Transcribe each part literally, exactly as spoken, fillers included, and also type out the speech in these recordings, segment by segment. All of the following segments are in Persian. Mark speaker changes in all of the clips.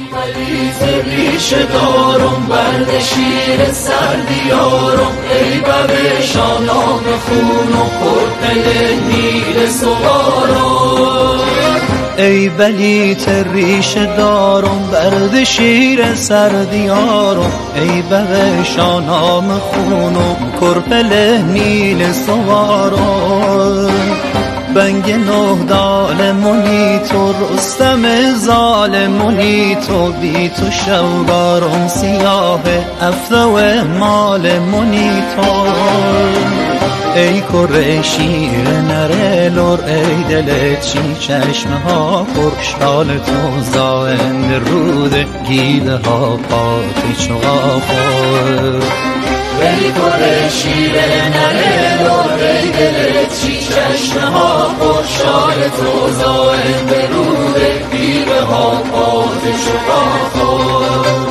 Speaker 1: غلیظ ریشه دارم برد شیر سردیارم، ای بب شانام خون و پرپل نیل سوارم.
Speaker 2: ای بلیت ریشه دارم برد شیر سردیارم، ای بب شانام خون و پرپل نیل سوارم. بنگ نه دالمونی تو رستم ظالمونی تو، بی تو شوگارم سیاه افته و مالمونی تو. ای کره شیر نره لور، ای دل چی چشمه ها پرشال تو زاینده رود گیده ها پاتی چغافر.
Speaker 1: ای کره شیر نره لور، ای دل چی چشمه ها پرشال تو زاینده رود گیده ها پاتی چغافر.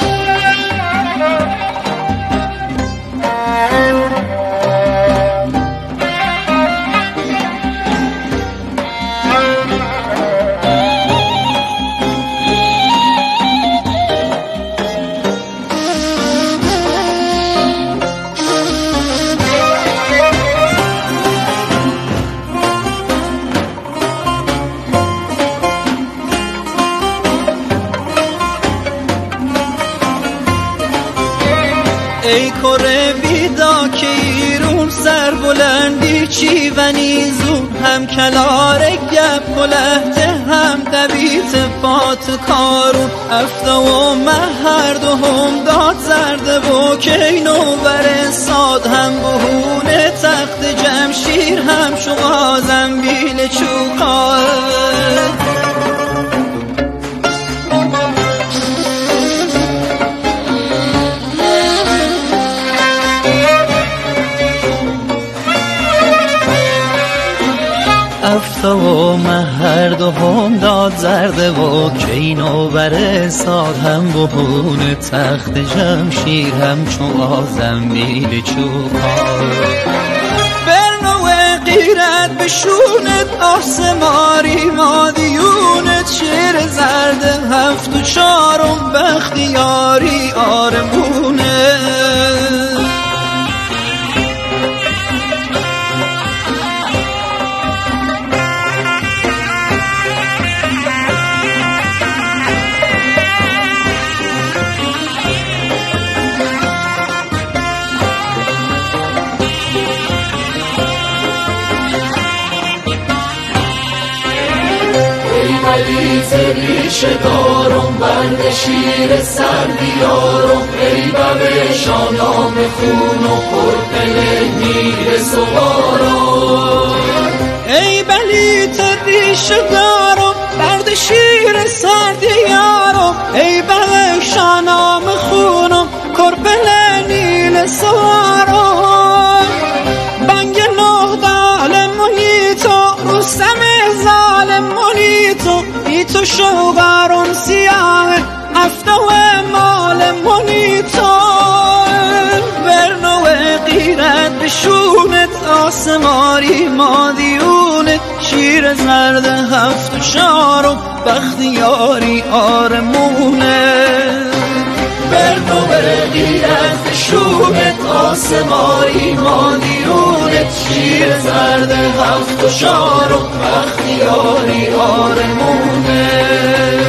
Speaker 2: ای کره بیدا که ایرون سر بلندی چی و نیزو، هم کلار گپ کلهته هم دبیت پات کارون. افته و مهر دو هم داد زرده و کینو بر ساد، هم بهونه تخت جمشیر هم شغا زنبیل چوکار. افته و مهر دو هم داد زرده و کینو بر ساد، هم بهون تخت جمشیر هم چون آزنبیل چوکار. برنو غیرت بشونت آسماری مادیونت، شیر زرده هفت و چارم بختیاری آرمونه.
Speaker 1: غلیظ ریشه دارم برد شیر سردیارم، ای بب شانام خون و پرپل نیل سوارم.
Speaker 2: ای بلیت ریشه دارم برد شیر سردیارم، ای بب شانام خون و پرپل نیل سوارم. بنگ نه دالمونی تو رستم ظالمونی تو، بی تو شوگارم سیاه افته و مالمونی تو. برنو غیرت بشونت آسماری مادیونت، شیر زرد هفت و شارم بختیاری آرمونه.
Speaker 1: برنو غیرت بشونت آسماری مادیونت، شیر زرد هفت و شارم بختیاری آرمونه.